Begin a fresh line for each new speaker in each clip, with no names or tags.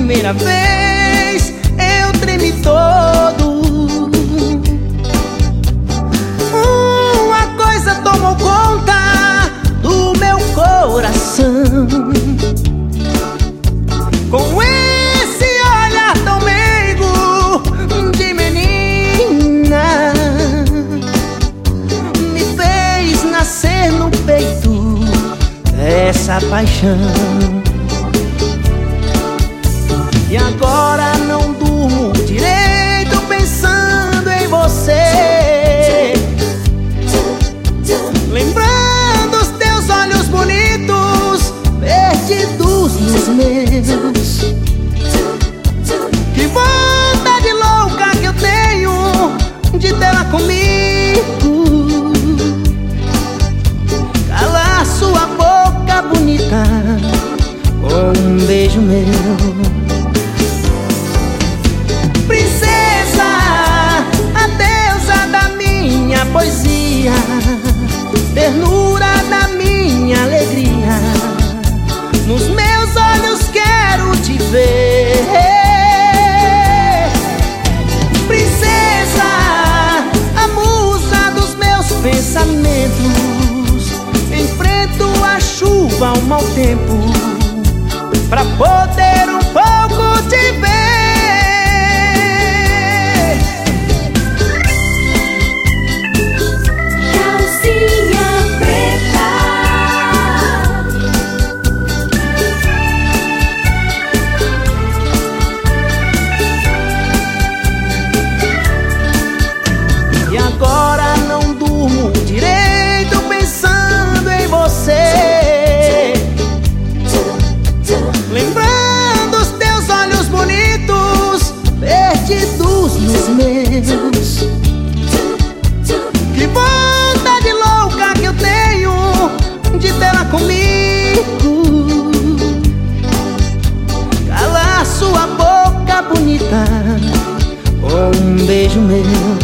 primeira vez eu tremi todo. Uma coisa tomou conta do meu coração, com esse olhar tão meigo de menina, me fez nascer no peito essa paixão. E agora não durmo direito pensando em você, lembrando os teus olhos bonitos perdidos nos meus. Que vontade louca que eu tenho de tê-la comigo, calar sua boca bonita com um beijo meu. Poesia, ternura da minha alegria, nos meus olhos quero te ver. Princesa, a musa dos meus pensamentos, enfrento a chuva, o mau tempo, pra poder um pouco te ver. Agora não durmo direito pensando em você, lembrando os teus olhos bonitos perdidos nos meus. Que vontade louca que eu tenho de tê-la comigo, calar sua boca bonita com um beijo meu.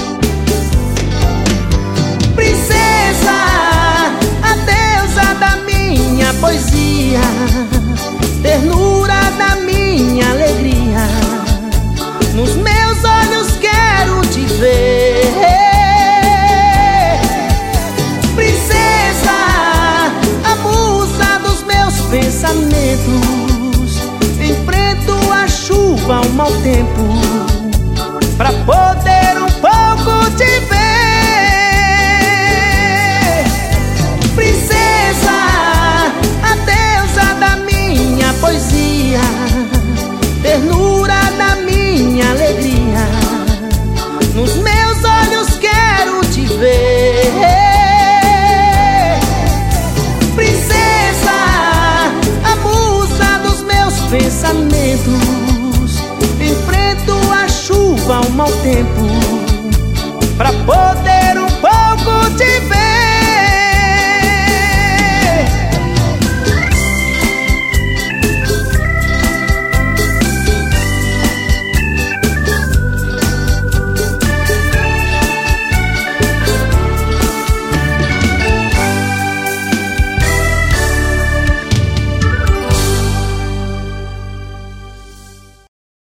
Poesia, ternura da minha alegria, nos meus olhos quero te ver. Princesa, a musa dos meus pensamentos, enfrento a chuva, o mau tempo, pra poder um pouco te ver. Poesia, ternura da minha alegria, nos meus olhos quero te ver. Princesa, a musa dos meus pensamentos, enfrento a chuva, o mau tempo, pra poder